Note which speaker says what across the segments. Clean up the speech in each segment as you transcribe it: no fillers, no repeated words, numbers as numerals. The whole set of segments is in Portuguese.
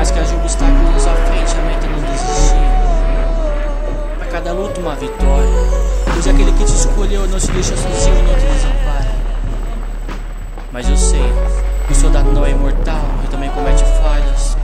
Speaker 1: mais que haja obstáculos à frente, a meta não desistir. Pra cada luta uma vitória, pois aquele que te escolheu não se deixa sozinho, não te desampara. Mas eu sei, o soldado não é imortal e também comete falhas.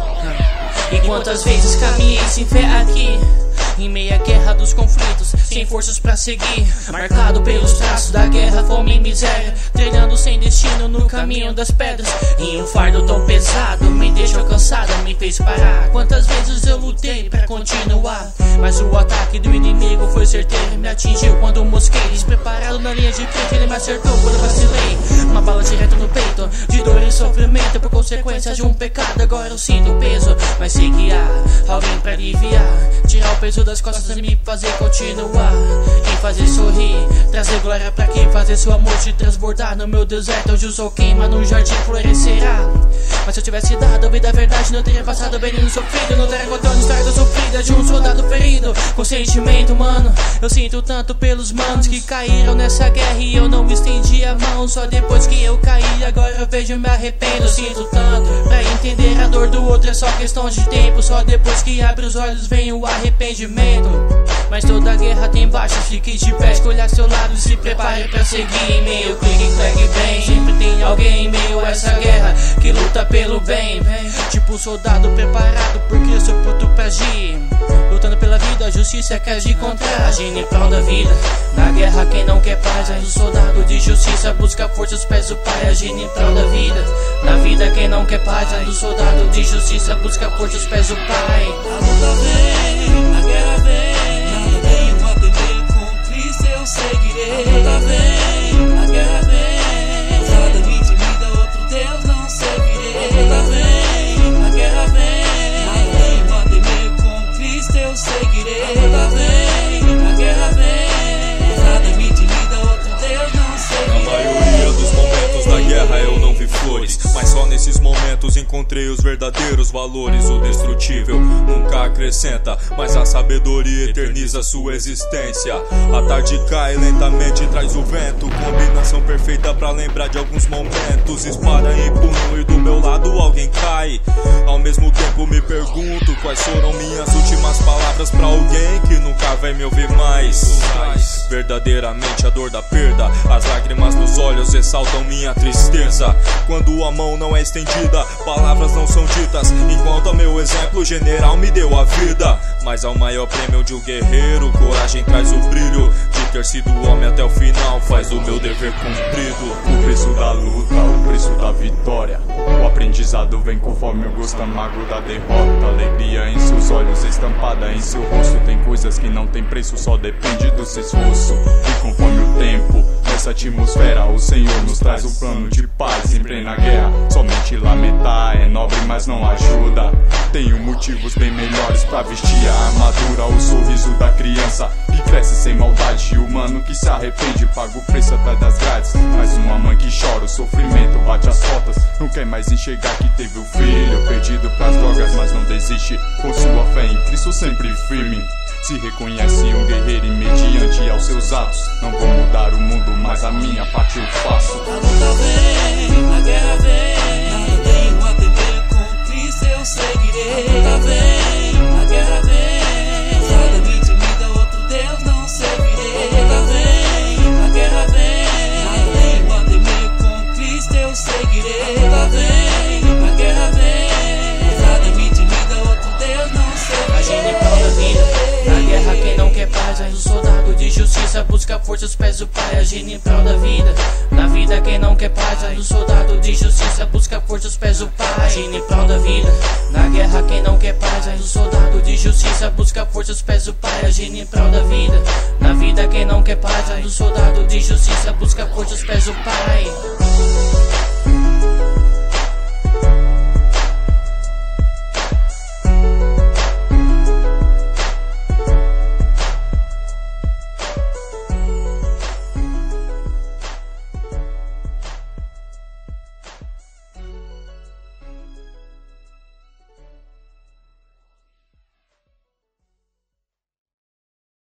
Speaker 1: E quantas vezes caminhei sem fé aqui, em meio à guerra dos conflitos, sem forças pra seguir, marcado pelos traços da guerra, fome e miséria, treinando sem destino no caminho das pedras. E um fardo tão pesado me deixou cansado, me fez parar. Quantas vezes eu lutei pra continuar, mas o ataque do inimigo foi certeiro, me atingiu quando mosquei, despreparado na linha de frente, ele me acertou quando vacilei. Uma bala direta no peito, de dor e sofrimento, por consequência de um pecado. Agora eu sinto o peso, mas sei que há alguém pra aliviar, tirar o peso das costas e me fazer continuar, e fazer sorrir, trazer glória pra quem fazer seu amor te transbordar. No meu deserto hoje o sol queima, no jardim florescerá. Mas se eu tivesse dado a vida à verdade, não teria passado bem no sofrido, não teria contado a história da sofrida de um soldado ferido. Com sentimento, mano, eu sinto tanto pelos manos que caíram nessa guerra e eu não estendi a mão. Só depois que eu caí, agora eu vejo e me arrependo. Eu sinto tanto pra entender a dor do outro, é só questão de tempo. Só depois que abre os olhos vem o arrependimento. Mas toda guerra tem baixas, fique de pé, escolha seu lado e se prepare pra seguir. Em meio clique, clack, bem, sempre tem alguém em meio a essa guerra que luta pelo bem. Tipo um soldado preparado porque sou pronto pra agir, lutando pela vida, a justiça quer de encontrar, agindo em prol da vida. Na guerra quem não quer paz, mas o soldado de justiça busca força aos pés do Pai, agindo em prol da vida. Na vida quem não quer paz, mas o soldado de justiça busca força aos pés do Pai.
Speaker 2: A luta vem, a guerra vem, nada tenho a temer, com Cristo eu seguirei. A luta vem, a guerra vem, nada me intimida, outro Deus não servirei. A luta vem, a guerra vem, nada tenho a temer, com Cristo eu seguirei. A luta vem, a guerra vem, nada me intimida, outro Deus não servirei.
Speaker 3: Na maioria dos momentos da guerra eu não vi flores, mas só nesses momentos encontrei os verdadeiros valores. O destrutível nunca acrescenta, mas a sabedoria eterniza sua existência. A tarde cai lentamente, traz o vento, combinação perfeita pra lembrar de alguns momentos. Espada em punho e do meu lado alguém cai. Ao mesmo tempo me pergunto quais foram minhas últimas palavras pra alguém que nunca vai me ouvir mais. Verdadeiramente a dor da perda, as lágrimas nos olhos ressaltam minha tristeza. Quando a mão não é estendida, palavras não são ditas, enquanto ao meu exemplo o general me deu a vida. Mas ao maior prêmio de um guerreiro, coragem traz o brilho de ter sido homem até o final, faz o meu dever cumprido.
Speaker 4: O preço da luta, o preço da vitória, o aprendizado vem conforme o gosto amargo da derrota. Alegria em seus olhos, estampada em seu rosto. Tem coisas que não tem preço, só depende do seu esforço. E conforme o tempo, nessa atmosfera o Senhor nos traz um plano de paz. Em plena guerra, somente lamentar é nobre, mas não ajuda. Tenho motivos bem melhores pra vestir a armadura. O sorriso da criança que cresce sem maldade, o humano que se arrepende paga o preço até das grades. Mais uma mãe que chora, o sofrimento bate as portas, não quer mais enxergar que teve o filho perdido pras drogas, mas não desiste, com sua fé em Cristo sempre firme. Se reconhece um guerreiro e mediante aos seus atos, não vou mudar o mundo, mas a minha parte eu faço.
Speaker 2: A luta vem, a guerra vem, nada tenho a temer, com Cristo eu seguirei. A luta vem, a guerra vem, nada me intimida, outro Deus não servirei. A luta vem, a guerra vem, nada tenho a temer, com Cristo eu seguirei. A luta vem, a guerra vem, nada me intimida, outro Deus não servirei.
Speaker 1: Agindo em prol da vida. Na guerra quem não quer paz, mas o soldado de justiça busca força aos pés do Pai, agindo em prol da vida. Na vida quem não quer paz, mas o soldado de justiça busca força aos pés do Pai, agindo em prol da vida. Na guerra quem não quer paz, mas o soldado de justiça busca força aos pés do Pai, agindo em prol da vida. Na vida quem não quer paz, mas o soldado de justiça busca força aos pés do Pai.